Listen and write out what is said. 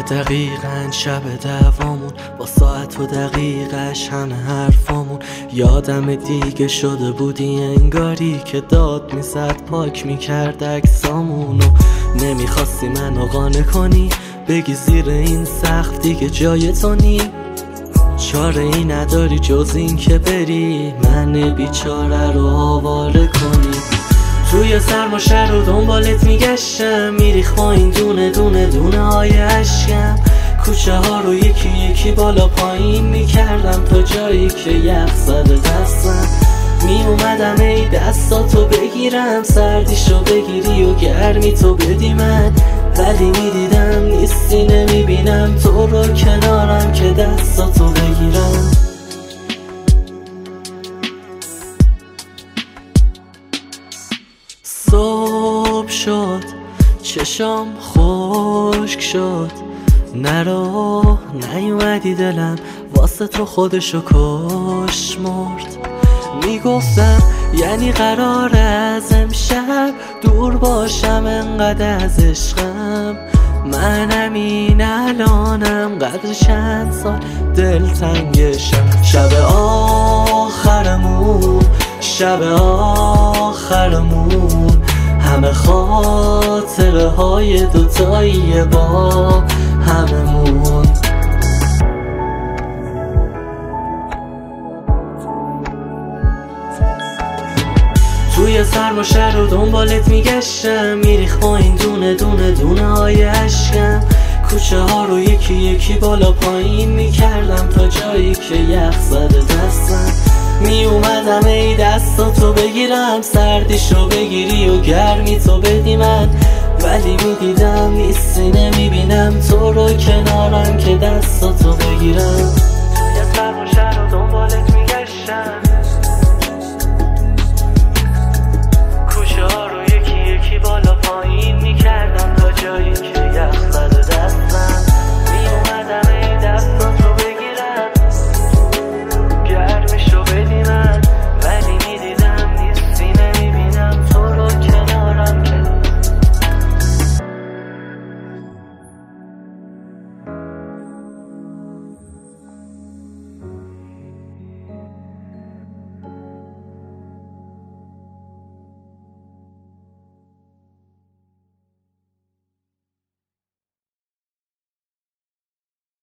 دقیقاً شب دوامون با ساعت و دقیقش همه حرفامون یادم دیگه شده بودی انگاری که داد میزد پاک میکرد عکسامونو نمیخواستی منو قانع کنی بگی زیر این سقف دیگه جای تو نی چاره ای نداری جز این که بری من بیچاره رو آواره کنی توی سرما شهر رو دنبالت میگشتم میریخ با این دونه دونه دونه های عشقم کوچه ها رو یکی یکی بالا پایین میکردم تا جایی که یخ زده دستم میومدم ای دستاتو بگیرم سردیشو بگیری و گرمی تو بدی من ولی میدیدم نیستی نمیبینم تو رو کنارم که دستاتو بگیرم صبح شد چشام خشک شد نرو نیومدی دلم واسه تو خودشو کش مرد میگفتم یعنی قراره از امشب دور باشم انقدر از عشقم منم این الانم قدر چند سال دلتنگشم شب آخرمون همه خاطره های دوتایی با هممون توی سرما شهر رو دنبالت میگشتم میریخ با این دونه دونه دونه های عشقم کوچه ها رو یکی یکی بالا پایین میکردم تا جایی که یخ زده دستم میومدم ای دستاتو بگیرم سردیشو بگیری و گرمی تو بدی من ولی میدیدم نیستی نمیبینم تو رو کنارم که دستاتو بگیرم